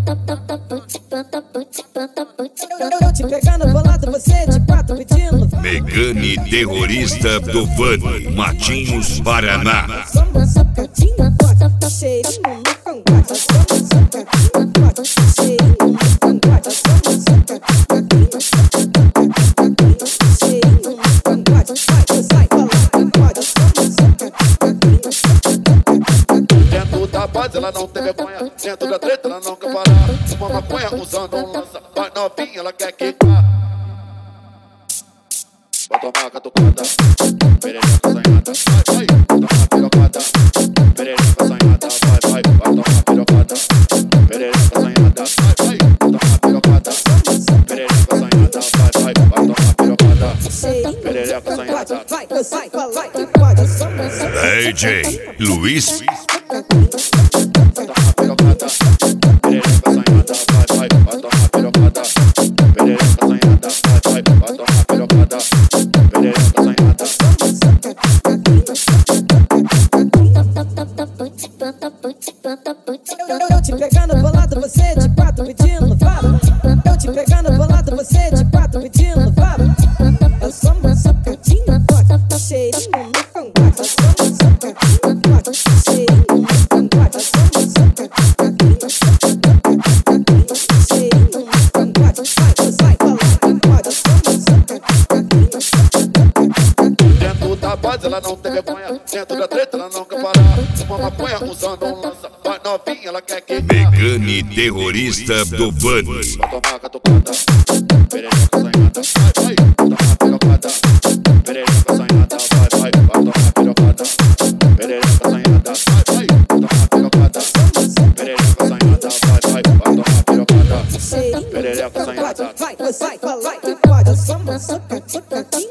Eu te pegando bolado, você de quatro pedindo. Megane terrorista do Vani, Matinhos, Paraná. Samba sacadinha, bota cheirinho no cangote. Samba sacadinha, bota cheirinho no cangote. Samba sacadinha, cheirinho no cangote. Sai, falando, pode. Samba sacadinha. Dentro da base ela não tem vergonha, dentro da treta ela não quer parar. Uma maconha usando um lança, vai novinha ela quer quicar. Vai tomar catucada, perereca assanhada, vai, vai, tomar pirocada. Perereca assanhada, vai, tomar pirocada. Perereca assanhada, vai, tomar pirocada. Perereca assanhada, vai, tomar pirocada. Perereca assanhada, vai, pode. Samba sacadinha. DJ Luiz. tomar pirocada. Perereca assanhada, vai, tomar pirocada. Perereca assanhada, vai, tomar pirocada. Perereca assanhada. Eu te pegando bolado, você de quatro pedindo, fala. Eu te pegando bolado, você de quatro pedindo, fala. Eu samba sacadinha, bota cheirinho no cangote. Samba sacadinha, bota cheirinho no cangote. Samba sacadinha, cheirinho no cangote. Sai, falando, pode. Samba sacadinha. Dentro da base ela não tem vergonha, dentro da treta ela não quer parar. Uma maconha usando um lança, vai novinha ela quer quicar. Megane terrorista do Vani. Vai tomar catucada, perereca assanhada, vai, tomar pirocada. Perereca assanhada, vai, tomar pirocada. Perereca assanhada, vai, tomar pirocada. Perereca assanhada, vai, tomar pirocada. Perereca assanhada. Sai, falando, pode. Samba sacadinha.